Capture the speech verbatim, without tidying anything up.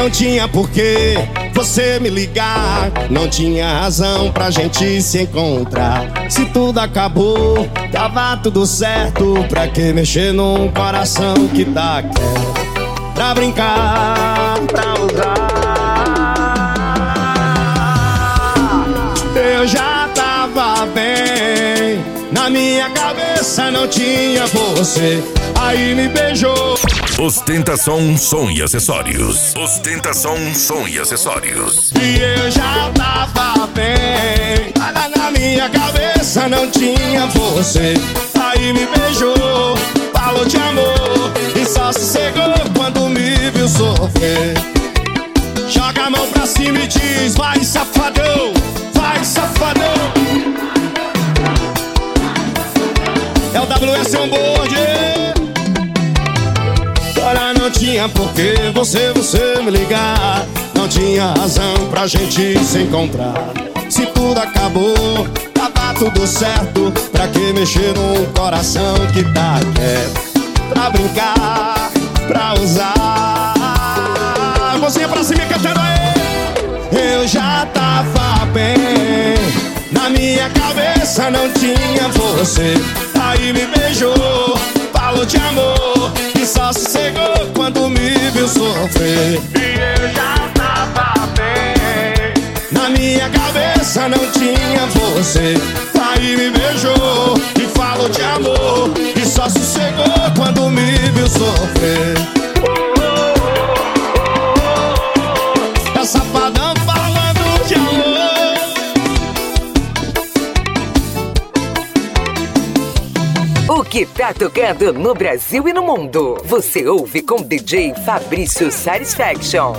Não tinha porquê você me ligar, não tinha razão pra gente se encontrar. Se tudo acabou, tava tudo certo. Pra que mexer num coração que tá quieto? Pra brincar, pra usar. Eu já tava bem, na minha cabeça não tinha você. Aí me beijou. Ostentação, som e acessórios. Ostentação, som e acessórios. E eu já tava bem, mas na minha cabeça não tinha você. Aí me beijou, falou de amor e só sossegou quando me viu sofrer. Joga a mão pra cima e diz: vai safadão, vai safadão. É o W S Onboard. Agora não tinha porquê você, você me ligar. Não tinha razão pra gente se encontrar. Se tudo acabou, tava tudo certo. Pra que mexer num coração que tá quieto? Pra brincar, pra usar. Mãozinha pra cima cantando aí. Eu já tava bem, na minha cabeça não tinha você. Aí me beijou, falou de amor e só sossegou quando me viu sofrer. E eu já tava bem, na minha cabeça não tinha você. Aí me beijou e falou de amor e só sossegou quando me viu sofrer. É safadão falando de amor. O que tá tocando no Brasil e no mundo, você ouve com D J Fabrício Satisfaction.